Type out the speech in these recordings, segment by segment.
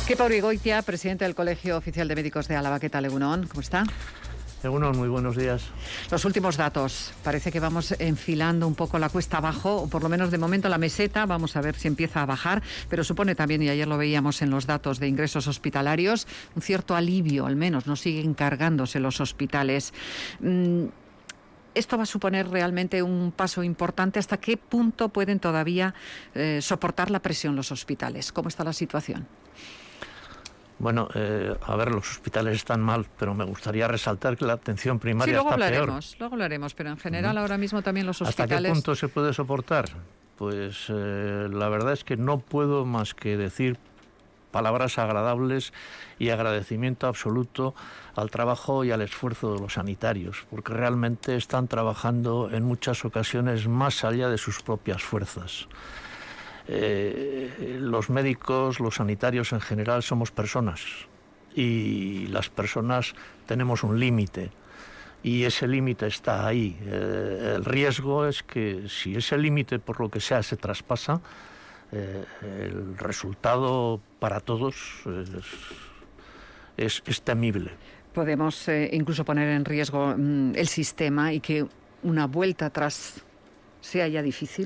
Kepa Urigoitia, presidente del Colegio Oficial de Médicos de Álava. ¿Qué tal, Egunon? ¿Cómo está? Egunon, muy buenos días. Los últimos datos. Parece que vamos enfilando un poco la cuesta abajo, o por lo menos de momento la meseta. Vamos a ver si empieza a bajar, pero supone también, y ayer lo veíamos en los datos de ingresos hospitalarios, un cierto alivio, al menos. No siguen cargándose los hospitales. ¿Esto va a suponer realmente un paso importante? ¿Hasta qué punto pueden todavía soportar la presión los hospitales? ¿Cómo está la situación? Bueno, a ver, los hospitales están mal, pero me gustaría resaltar que la atención primaria está peor. Luego hablaremos, pero en general ahora mismo también los hospitales... ¿Hasta qué punto se puede soportar? Pues la verdad es que no puedo más que decir palabras agradables y agradecimiento absoluto al trabajo y al esfuerzo de los sanitarios, porque realmente están trabajando en muchas ocasiones más allá de sus propias fuerzas. Los médicos, los sanitarios en general somos personas y las personas tenemos un límite y ese límite está ahí. El riesgo es que si ese límite por lo que sea se traspasa, el resultado para todos es temible. Podemos incluso poner en riesgo el sistema y que una vuelta atrás sea ya difícil.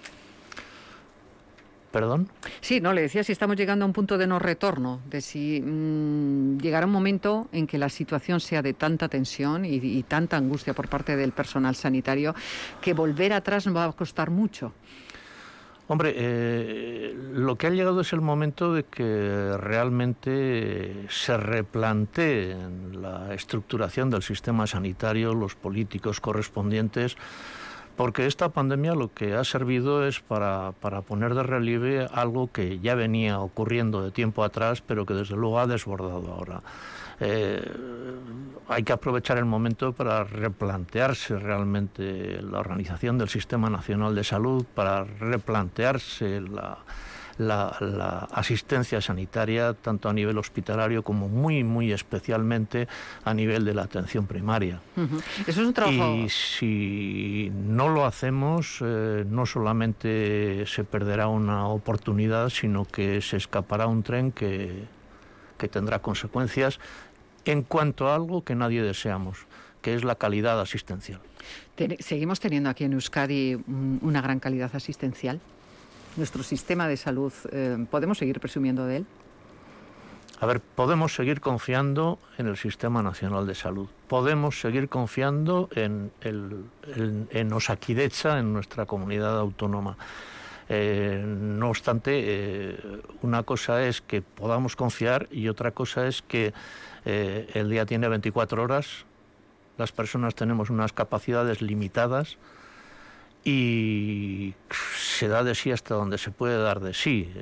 ¿Perdón? Sí, no, le decía si estamos llegando a un punto de no retorno, de si llegará un momento en que la situación sea de tanta tensión y tanta angustia por parte del personal sanitario que volver atrás nos va a costar mucho. Hombre, lo que ha llegado es el momento de que realmente se replanteen la estructuración del sistema sanitario, los políticos correspondientes, porque esta pandemia lo que ha servido es para poner de relieve algo que ya venía ocurriendo de tiempo atrás, pero que desde luego ha desbordado ahora. Hay que aprovechar el momento para replantearse realmente la organización del Sistema Nacional de Salud, para replantearse la asistencia sanitaria, tanto a nivel hospitalario como muy especialmente a nivel de la atención primaria. Eso es un trabajo... Y si no lo hacemos, no solamente se perderá una oportunidad, sino que se escapará un tren que tendrá consecuencias en cuanto a algo que nadie deseamos, que es la calidad asistencial. ¿Seguimos teniendo aquí en Euskadi una gran calidad asistencial? ¿Nuestro sistema de salud, podemos seguir presumiendo de él? A ver, podemos seguir confiando en el Sistema Nacional de Salud. Podemos seguir confiando en Osakidetza, en nuestra comunidad autónoma. No obstante, una cosa es que podamos confiar y otra cosa es que el día tiene 24 horas, las personas tenemos unas capacidades limitadas y se da de sí hasta donde se puede dar de sí.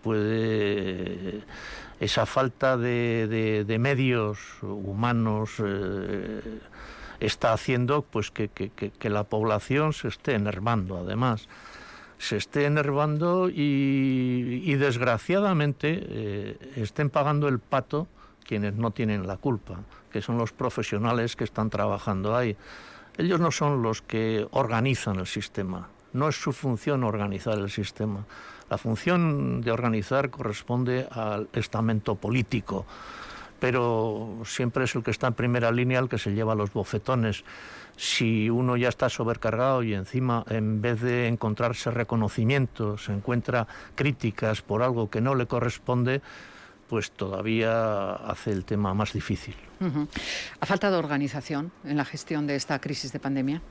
Esa falta de medios humanos está haciendo pues que la población se esté enervando, además. Se esté enervando y desgraciadamente estén pagando el pato quienes no tienen la culpa, que son los profesionales que están trabajando ahí. Ellos no son los que organizan el sistema, no es su función organizar el sistema. La función de organizar corresponde al estamento político, pero siempre es el que está en primera línea el que se lleva los bofetones. Si uno ya está sobrecargado y encima, en vez de encontrarse reconocimiento, se encuentra críticas por algo que no le corresponde, pues todavía hace el tema más difícil. ¿Ha faltado organización en la gestión de esta crisis de pandemia?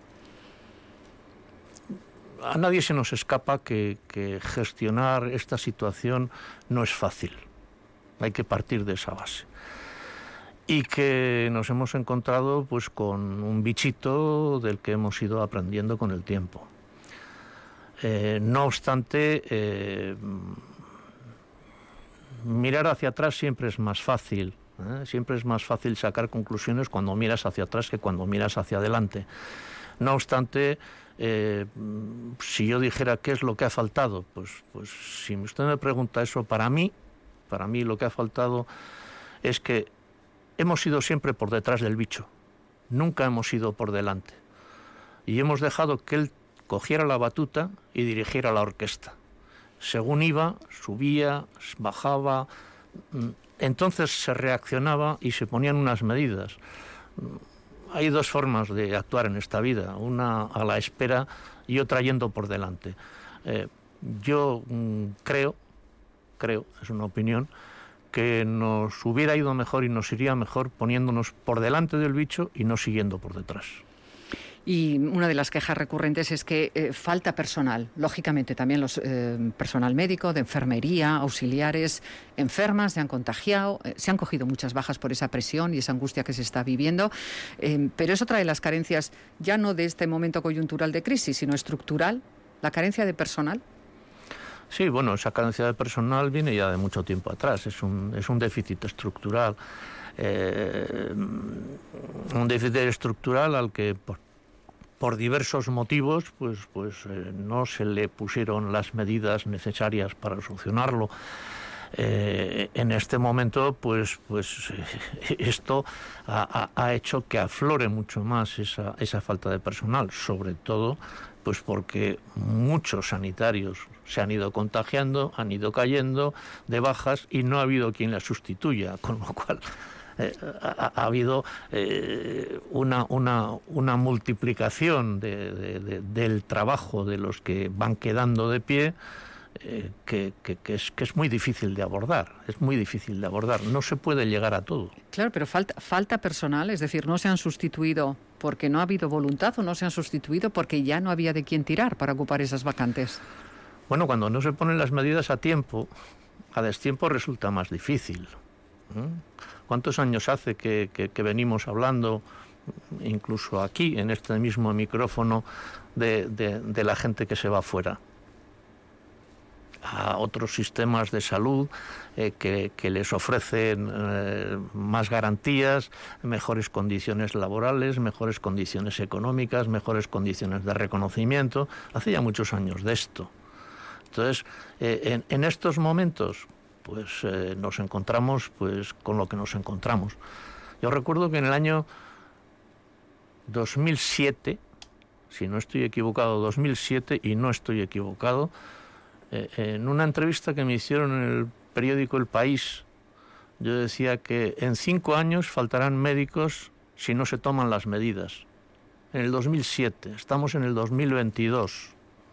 A nadie se nos escapa que gestionar esta situación no es fácil. Hay que partir de esa base. Y que nos hemos encontrado pues con un bichito del que hemos ido aprendiendo con el tiempo. No obstante, mirar hacia atrás siempre es más fácil. Siempre es más fácil sacar conclusiones cuando miras hacia atrás que cuando miras hacia adelante. No obstante, si yo dijera qué es lo que ha faltado, pues si usted me pregunta eso, para mí lo que ha faltado es que hemos ido siempre por detrás del bicho, nunca hemos ido por delante. Y hemos dejado que él cogiera la batuta y dirigiera la orquesta. Según iba, subía, bajaba, entonces se reaccionaba y se ponían unas medidas. Hay dos formas de actuar en esta vida, una a la espera y otra yendo por delante. Yo creo, es una opinión, que nos hubiera ido mejor y nos iría mejor poniéndonos por delante del bicho y no siguiendo por detrás. Y una de las quejas recurrentes es que falta personal. Lógicamente también personal médico, de enfermería, auxiliares, enfermas, se han contagiado, se han cogido muchas bajas por esa presión y esa angustia que se está viviendo. Pero es otra de las carencias, ya no de este momento coyuntural de crisis, sino estructural, la carencia de personal. Sí, bueno, esa carencia de personal viene ya de mucho tiempo atrás. Es un déficit estructural. Un déficit estructural al que por diversos motivos no se le pusieron las medidas necesarias para solucionarlo. En este momento esto ha hecho que aflore mucho más esa falta de personal, sobre todo porque muchos sanitarios se han ido contagiando, han ido cayendo de bajas y no ha habido quien la sustituya, con lo cual ha habido una multiplicación del trabajo de los que van quedando de pie, que es muy difícil de abordar, no se puede llegar a todo. Claro, pero falta personal, es decir, no se han sustituido porque no ha habido voluntad o no se han sustituido porque ya no había de quién tirar para ocupar esas vacantes. Bueno, cuando no se ponen las medidas a tiempo, a destiempo resulta más difícil. ¿Cuántos años hace que venimos hablando, incluso aquí, en este mismo micrófono, de la gente que se va fuera a otros sistemas de salud que les ofrecen más garantías, mejores condiciones laborales, mejores condiciones económicas, mejores condiciones de reconocimiento? Hace ya muchos años de esto. Entonces, en estos momentos nos encontramos con lo que nos encontramos. Yo recuerdo que en el año 2007, si no estoy equivocado, 2007, y no estoy equivocado, en una entrevista que me hicieron en el periódico El País, yo decía que en 5 años faltarán médicos si no se toman las medidas. En el 2007, estamos en el 2022.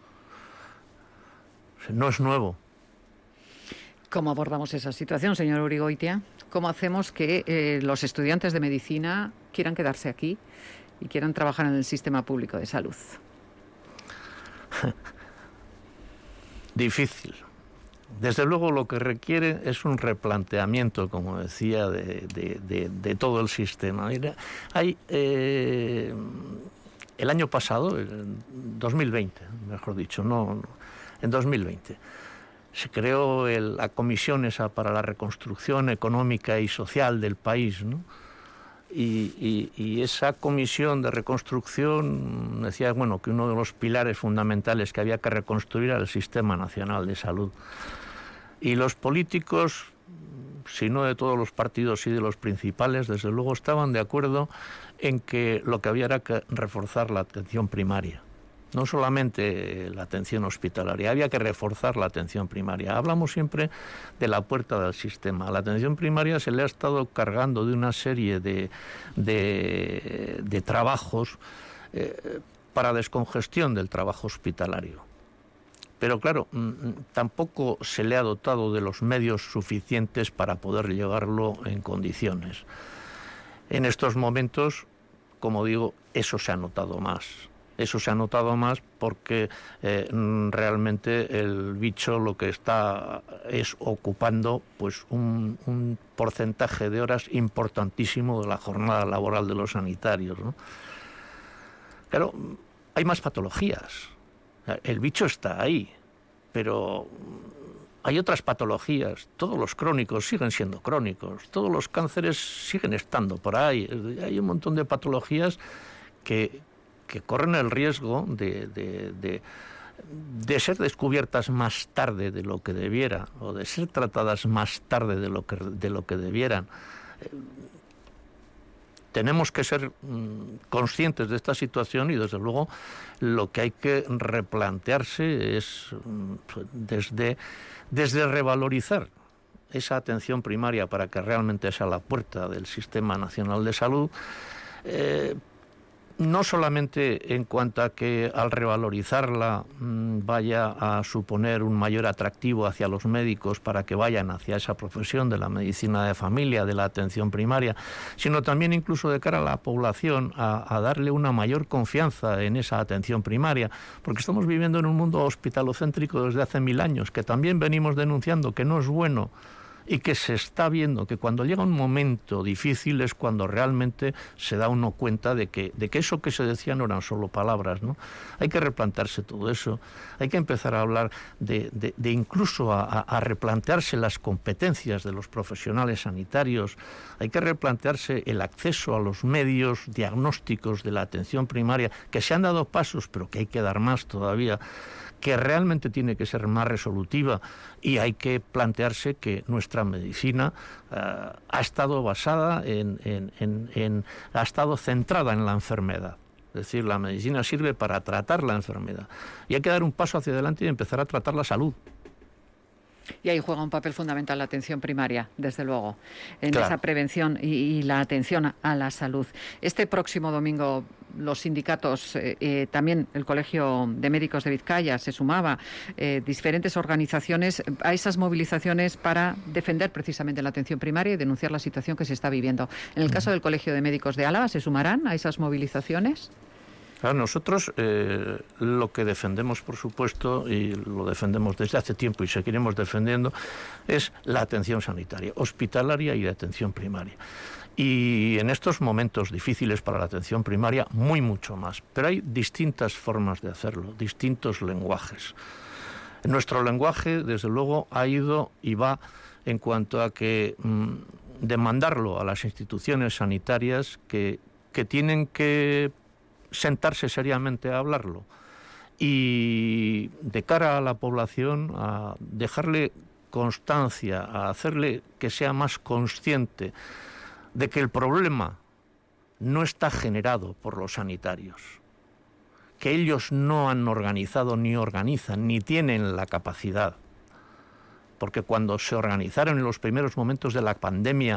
No es nuevo. ¿Cómo abordamos esa situación, señor Urigoitia? ¿Cómo hacemos que los estudiantes de medicina quieran quedarse aquí y quieran trabajar en el sistema público de salud? Difícil. Desde luego lo que requiere es un replanteamiento, como decía, de todo el sistema. Mira, el año pasado, en 2020, mejor dicho, en 2020, se creó la comisión esa para la reconstrucción económica y social del país, ¿no? Y esa comisión de reconstrucción decía, que uno de los pilares fundamentales que había que reconstruir era el Sistema Nacional de Salud. Y los políticos, si no de todos los partidos, sí de los principales, desde luego estaban de acuerdo en que lo que había era que reforzar la atención primaria. No solamente la atención hospitalaria, había que reforzar la atención primaria. Hablamos siempre de la puerta del sistema. A la atención primaria se le ha estado cargando de una serie de trabajos para descongestión del trabajo hospitalario. Pero claro, tampoco se le ha dotado de los medios suficientes para poder llevarlo en condiciones. En estos momentos, como digo, eso se ha notado más. Eso se ha notado más porque realmente el bicho lo que está es ocupando un porcentaje de horas importantísimo de la jornada laboral de los sanitarios, ¿no? Claro, hay más patologías. El bicho está ahí, pero hay otras patologías. Todos los crónicos siguen siendo crónicos, todos los cánceres siguen estando por ahí. Hay un montón de patologías que corren el riesgo de ser descubiertas más tarde de lo que debiera, o de ser tratadas más tarde de lo que debieran. Tenemos que ser conscientes de esta situación y, desde luego, lo que hay que replantearse es desde revalorizar esa atención primaria para que realmente sea la puerta del Sistema Nacional de Salud, no solamente en cuanto a que al revalorizarla vaya a suponer un mayor atractivo hacia los médicos para que vayan hacia esa profesión de la medicina de familia, de la atención primaria, sino también incluso de cara a la población a darle una mayor confianza en esa atención primaria, porque estamos viviendo en un mundo hospitalocéntrico desde hace 1000 años, que también venimos denunciando que no es bueno, y que se está viendo que cuando llega un momento difícil es cuando realmente se da uno cuenta de que eso que se decía no eran solo palabras, ¿no? Hay que replantearse todo eso, hay que empezar a hablar de incluso a replantearse las competencias de los profesionales sanitarios, hay que replantearse el acceso a los medios diagnósticos de la atención primaria, que se han dado pasos, pero que hay que dar más todavía, que realmente tiene que ser más resolutiva, y hay que plantearse que nuestra medicina ha estado basada ha estado centrada en la enfermedad. Es decir, la medicina sirve para tratar la enfermedad. Y hay que dar un paso hacia adelante y empezar a tratar la salud. Y ahí juega un papel fundamental la atención primaria, desde luego, en claro, esa prevención y la atención a la salud. Este próximo domingo los sindicatos, también el Colegio de Médicos de Vizcaya se sumaba, diferentes organizaciones a esas movilizaciones para defender precisamente la atención primaria y denunciar la situación que se está viviendo. En el caso del Colegio de Médicos de Álava, ¿se sumarán a esas movilizaciones? Claro, nosotros lo que defendemos, por supuesto, y lo defendemos desde hace tiempo y seguiremos defendiendo, es la atención sanitaria, hospitalaria y de atención primaria. Y en estos momentos difíciles para la atención primaria, mucho más. Pero hay distintas formas de hacerlo, distintos lenguajes. Nuestro lenguaje, desde luego, ha ido y va en cuanto a que demandarlo a las instituciones sanitarias que tienen que sentarse seriamente a hablarlo, y de cara a la población a dejarle constancia, a hacerle que sea más consciente de que el problema no está generado por los sanitarios, que ellos no han organizado ni organizan ni tienen la capacidad, porque cuando se organizaron en los primeros momentos de la pandemia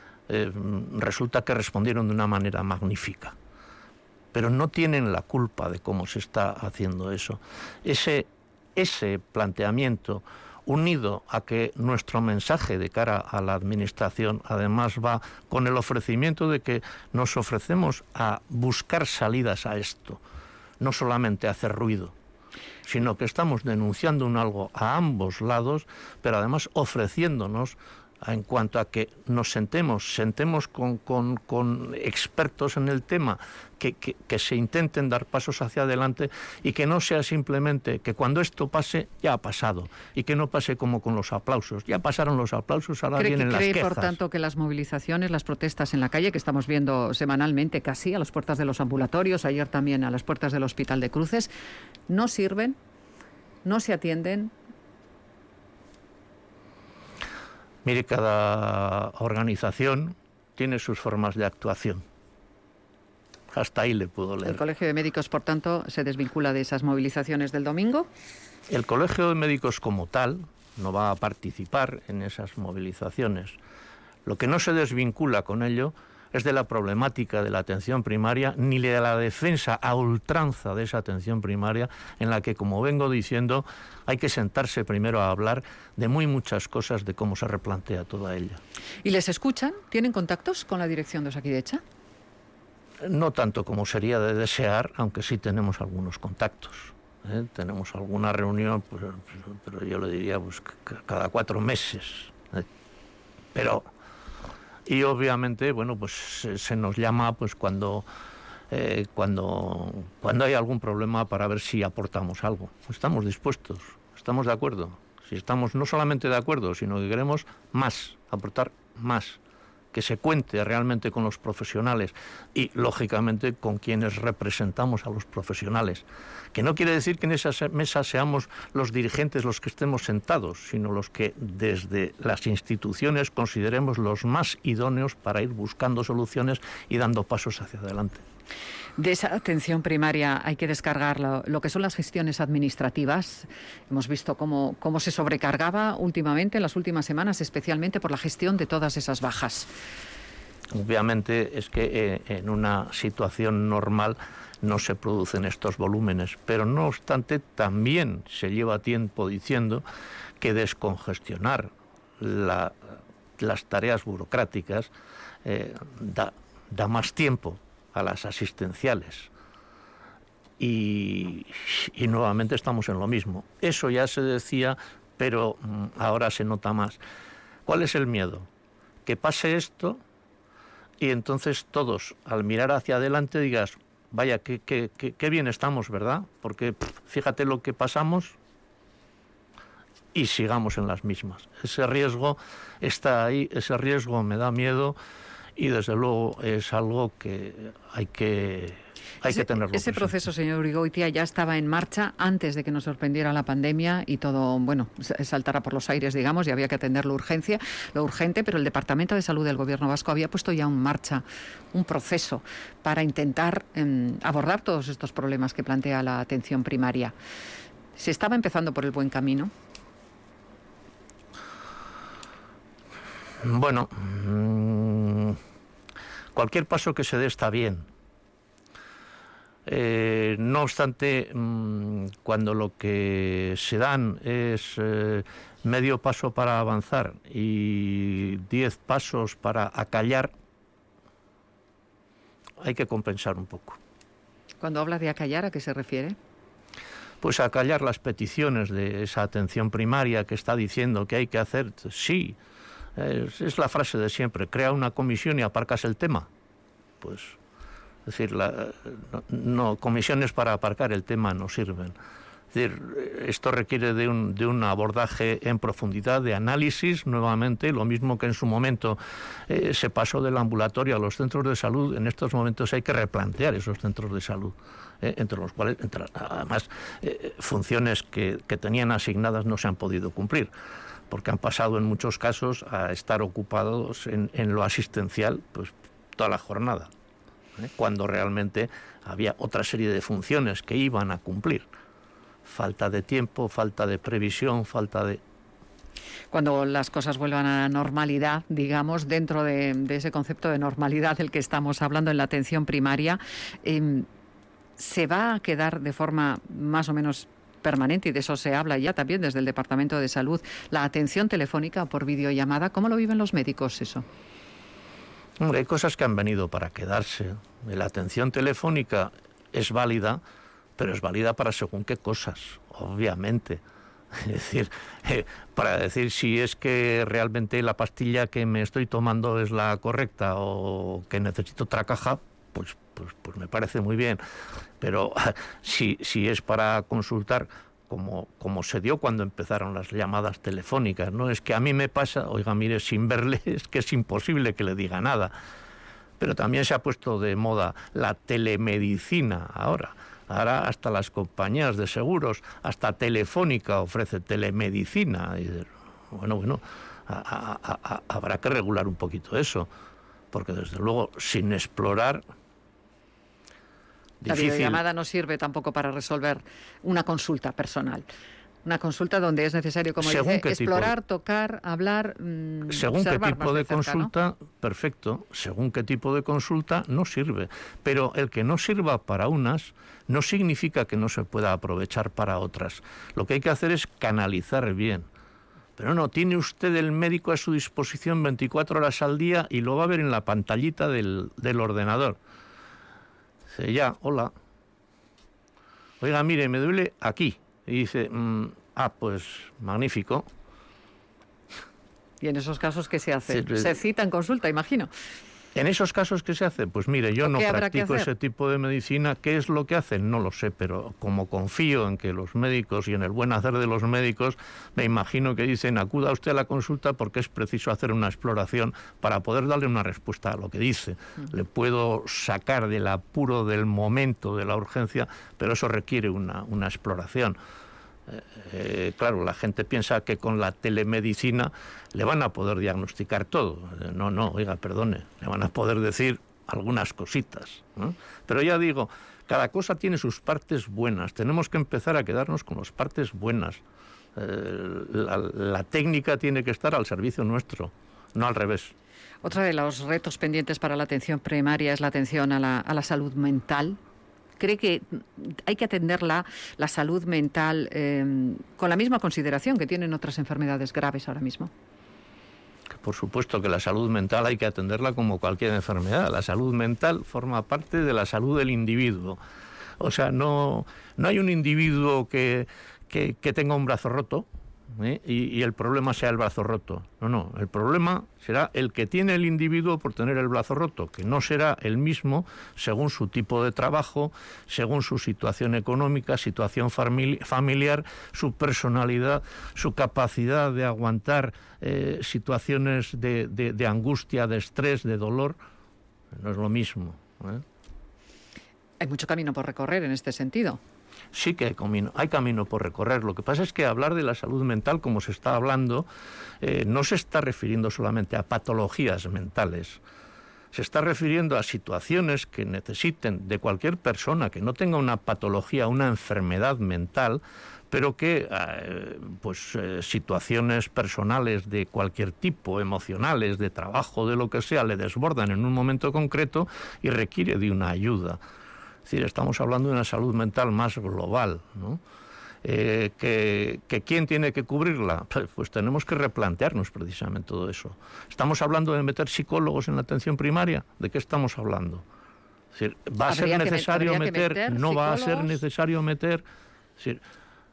resulta que respondieron de una manera magnífica, pero no tienen la culpa de cómo se está haciendo eso. Ese planteamiento, unido a que nuestro mensaje de cara a la Administración además va con el ofrecimiento de que nos ofrecemos a buscar salidas a esto, no solamente a hacer ruido, sino que estamos denunciando un algo a ambos lados, pero además ofreciéndonos en cuanto a que nos sentemos con expertos en el tema, que se intenten dar pasos hacia adelante, y que no sea simplemente que cuando esto pase ya ha pasado, y que no pase como con los aplausos. Ya pasaron los aplausos, ahora vienen las quejas. ¿Cree, por tanto, que las movilizaciones, las protestas en la calle, que estamos viendo semanalmente casi a las puertas de los ambulatorios, ayer también a las puertas del Hospital de Cruces, no sirven, no se atienden? Mire, cada organización tiene sus formas de actuación. Hasta ahí le puedo leer. ¿El Colegio de Médicos, por tanto, se desvincula de esas movilizaciones del domingo? El Colegio de Médicos como tal no va a participar en esas movilizaciones. Lo que no se desvincula con ello es de la problemática de la atención primaria, ni de la defensa a ultranza de esa atención primaria, en la que, como vengo diciendo, hay que sentarse primero a hablar de muchas cosas, de cómo se replantea toda ella. ¿Y les escuchan? ¿Tienen contactos con la dirección de Osakidetza? No tanto como sería de desear, aunque sí tenemos algunos contactos. Tenemos alguna reunión, pero yo le diría cada 4 meses. Pero... Y obviamente, bueno, pues se nos llama pues cuando hay algún problema para ver si aportamos algo. Estamos dispuestos, estamos de acuerdo. Si estamos no solamente de acuerdo, sino que queremos más, aportar más, que se cuente realmente con los profesionales y, lógicamente, con quienes representamos a los profesionales. Que no quiere decir que en esas mesas seamos los dirigentes los que estemos sentados, sino los que desde las instituciones consideremos los más idóneos para ir buscando soluciones y dando pasos hacia adelante. De esa atención primaria hay que descargar lo que son las gestiones administrativas. Hemos visto cómo se sobrecargaba últimamente, en las últimas semanas, especialmente por la gestión de todas esas bajas. Obviamente es que en una situación normal no se producen estos volúmenes, pero no obstante también se lleva tiempo diciendo que descongestionar las tareas burocráticas da más tiempo a las asistenciales. Y nuevamente estamos en lo mismo. Eso ya se decía, pero ahora se nota más. ¿Cuál es el miedo? Que pase esto y entonces todos, al mirar hacia adelante, digas, vaya, qué bien estamos, ¿verdad? Porque fíjate lo que pasamos y sigamos en las mismas. Ese riesgo está ahí, ese riesgo me da miedo y desde luego es algo que hay que tenerlo presente. Ese proceso, señor Urigoitia, ya estaba en marcha antes de que nos sorprendiera la pandemia y todo, saltara por los aires, digamos, y había que atender lo urgente, pero el Departamento de Salud del Gobierno vasco había puesto ya en marcha un proceso para intentar abordar todos estos problemas que plantea la atención primaria. ¿Se estaba empezando por el buen camino? Bueno, cualquier paso que se dé está bien. No obstante, cuando lo que se dan es medio paso para avanzar y 10 pasos para acallar, hay que compensar un poco. Cuando habla de acallar, ¿a qué se refiere? Pues acallar las peticiones de esa atención primaria que está diciendo que hay que hacer, sí. Es la frase de siempre, crea una comisión y aparcas el tema. Pues, es decir, comisiones para aparcar el tema no sirven. Es decir, esto requiere de un abordaje en profundidad, de análisis, nuevamente, lo mismo que en su momento se pasó del ambulatorio a los centros de salud. En estos momentos hay que replantear esos centros de salud, entre los cuales, además, funciones que tenían asignadas no se han podido cumplir, porque han pasado en muchos casos a estar ocupados en lo asistencial pues toda la jornada, cuando realmente había otra serie de funciones que iban a cumplir. Falta de tiempo, falta de previsión, falta de... Cuando las cosas vuelvan a la normalidad, digamos, dentro de ese concepto de normalidad del que estamos hablando en la atención primaria, ¿se va a quedar de forma más o menos permanente, y de eso se habla ya también desde el Departamento de Salud, la atención telefónica por videollamada? ¿Cómo lo viven los médicos eso? Hombre, hay cosas que han venido para quedarse. La atención telefónica es válida, pero es válida para según qué cosas, obviamente. Es decir, para decir si es que realmente la pastilla que me estoy tomando es la correcta o que necesito otra caja, pues me parece muy bien. Pero si es para consultar, como se dio cuando empezaron las llamadas telefónicas, ¿no? Es que a mí me pasa, oiga, mire, sin verle es que es imposible que le diga nada. Pero también se ha puesto de moda la telemedicina ahora. Ahora hasta las compañías de seguros, hasta Telefónica ofrece telemedicina. Y bueno, habrá que regular un poquito eso, porque desde luego sin explorar... La videollamada no sirve tampoco para resolver una consulta personal. Una consulta donde es necesario, como dice, explorar, tocar, hablar, según qué tipo de consulta, ¿no? Perfecto. Según qué tipo de consulta no sirve. Pero el que no sirva para unas no significa que no se pueda aprovechar para otras. Lo que hay que hacer es canalizar bien. Pero no, tiene usted el médico a su disposición 24 horas al día y lo va a ver en la pantallita del ordenador. Dice, ya, hola. Oiga, mire, me duele aquí. Y dice, pues magnífico. ¿Y en esos casos qué se hace? Se cita en consulta, imagino. En esos casos, ¿qué se hace? Pues mire, yo no practico ese tipo de medicina. ¿Qué es lo que hacen? No lo sé, pero como confío en que los médicos y en el buen hacer de los médicos, me imagino que dicen, acuda usted a la consulta porque es preciso hacer una exploración para poder darle una respuesta a lo que dice. Le puedo sacar del apuro del momento, de la urgencia, pero eso requiere una exploración. Claro, la gente piensa que con la telemedicina le van a poder diagnosticar todo. No, oiga, perdone, le van a poder decir algunas cositas, ¿no? Pero ya digo, cada cosa tiene sus partes buenas. Tenemos que empezar a quedarnos con las partes buenas. La técnica tiene que estar al servicio nuestro, no al revés. Otro de los retos pendientes para la atención primaria es la atención a la salud mental. ¿Cree que hay que atender la salud mental con la misma consideración que tienen otras enfermedades graves ahora mismo? Por supuesto que la salud mental hay que atenderla como cualquier enfermedad. La salud mental forma parte de la salud del individuo. O sea, no hay un individuo que tenga un brazo roto, y el problema sea el brazo roto. No, el problema será el que tiene el individuo por tener el brazo roto, que no será el mismo según su tipo de trabajo, según su situación económica, situación familiar, su personalidad, su capacidad de aguantar situaciones de angustia, de estrés, de dolor. No es lo mismo. Hay mucho camino por recorrer en este sentido. Sí que hay camino por recorrer. Lo que pasa es que hablar de la salud mental, como se está hablando, no se está refiriendo solamente a patologías mentales. Se está refiriendo a situaciones que necesiten de cualquier persona que no tenga una patología, una enfermedad mental, pero que situaciones personales de cualquier tipo, emocionales, de trabajo, de lo que sea, le desbordan en un momento concreto y requiere de una ayuda. Es decir, estamos hablando de una salud mental más global, ¿no? ¿Que quién tiene que cubrirla? Pues tenemos que replantearnos precisamente todo eso. ¿Estamos hablando de meter psicólogos en la atención primaria? ¿De qué estamos hablando? Es decir, ¿va a ser necesario meter? ¿No va a ser necesario meter? Es decir,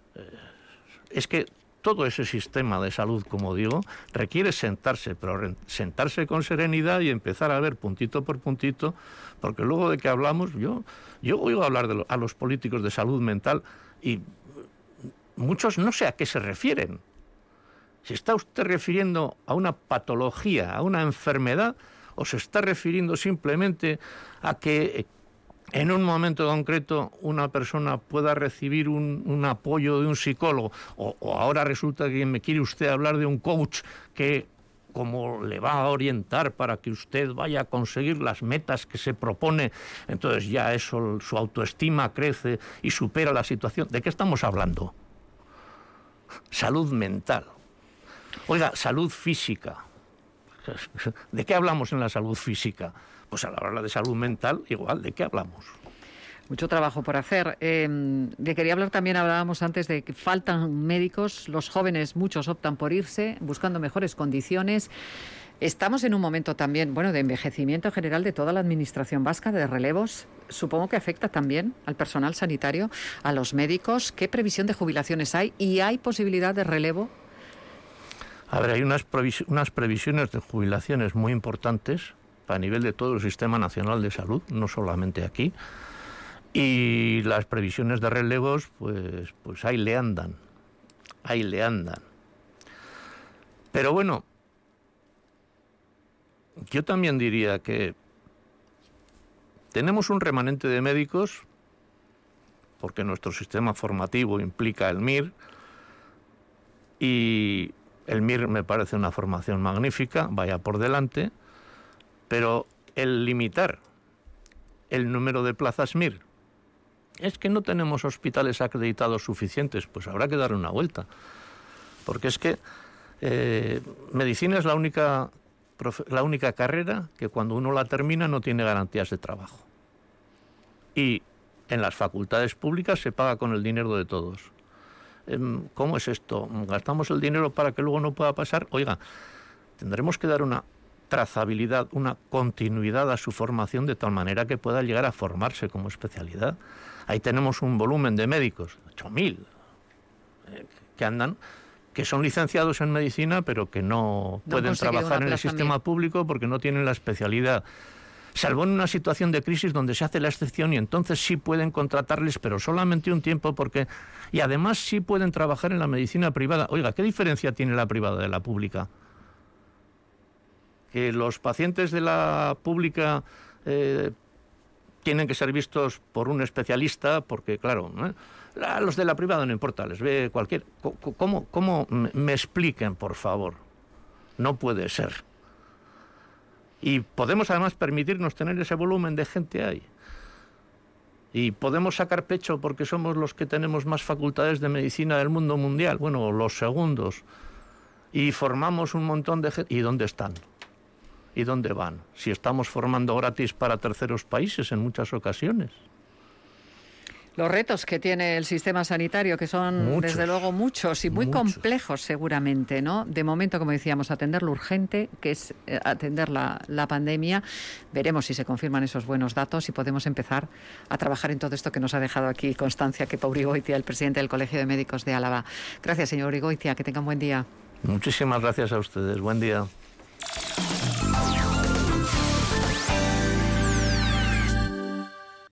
es que todo ese sistema de salud, como digo, requiere sentarse, pero sentarse con serenidad y empezar a ver puntito por puntito, porque luego de que hablamos, yo oigo hablar a los políticos de salud mental y muchos no sé a qué se refieren. ¿Se está usted refiriendo a una patología, a una enfermedad, o se está refiriendo simplemente a que en un momento concreto una persona pueda recibir un apoyo de un psicólogo, o ahora resulta que me quiere usted hablar de un coach que como le va a orientar para que usted vaya a conseguir las metas que se propone, entonces ya eso, su autoestima crece y supera la situación? ¿De qué estamos hablando? Salud mental. Oiga, salud física. ¿De qué hablamos en la salud física? Pues a la hora de salud mental, igual, ¿de qué hablamos? Mucho trabajo por hacer. Le quería hablar también, hablábamos antes de que faltan médicos, los jóvenes, muchos optan por irse, buscando mejores condiciones. Estamos en un momento también, de envejecimiento general de toda la administración vasca, de relevos. Supongo que afecta también al personal sanitario, a los médicos. ¿Qué previsión de jubilaciones hay? ¿Y hay posibilidad de relevo? A ver, hay unas previsiones de jubilaciones muy importantes a nivel de todo el Sistema Nacional de Salud, no solamente aquí, y las previsiones de relevos, pues ahí le andan. Pero bueno, yo también diría que tenemos un remanente de médicos, porque nuestro sistema formativo implica el MIR, y el MIR me parece una formación magnífica, vaya por delante, pero el limitar el número de plazas MIR, es que no tenemos hospitales acreditados suficientes, pues habrá que darle una vuelta. Porque es que medicina es la única carrera que cuando uno la termina no tiene garantías de trabajo. Y en las facultades públicas se paga con el dinero de todos. ¿Cómo es esto? ¿Gastamos el dinero para que luego no pueda pasar? Oiga, tendremos que dar una trazabilidad, una continuidad a su formación de tal manera que pueda llegar a formarse como especialidad. Ahí tenemos un volumen de médicos, 8.000, que son licenciados en medicina, pero que no pueden trabajar en el sistema público porque no tienen la especialidad. Salvo en una situación de crisis donde se hace la excepción y entonces sí pueden contratarles, pero solamente un tiempo, y además sí pueden trabajar en la medicina privada. Oiga, ¿qué diferencia tiene la privada de la pública? Que los pacientes de la pública tienen que ser vistos por un especialista, porque claro, a los de la privada no importa, les ve cualquier... ¿Cómo me expliquen, por favor? No puede ser. Y podemos además permitirnos tener ese volumen de gente ahí. Y podemos sacar pecho porque somos los que tenemos más facultades de medicina del mundo mundial, bueno, los segundos. Y formamos un montón de gente. ¿Y dónde están? ¿Y dónde van? Si estamos formando gratis para terceros países en muchas ocasiones. Los retos que tiene el sistema sanitario, que son desde luego muchos y muy complejos seguramente, ¿no? De momento, como decíamos, atender lo urgente, que es atender la pandemia. Veremos si se confirman esos buenos datos y podemos empezar a trabajar en todo esto que nos ha dejado aquí constancia Kepa Urigoitia, el presidente del Colegio de Médicos de Álava. Gracias, señor Urigoitia, que tenga un buen día. Muchísimas gracias a ustedes. Buen día.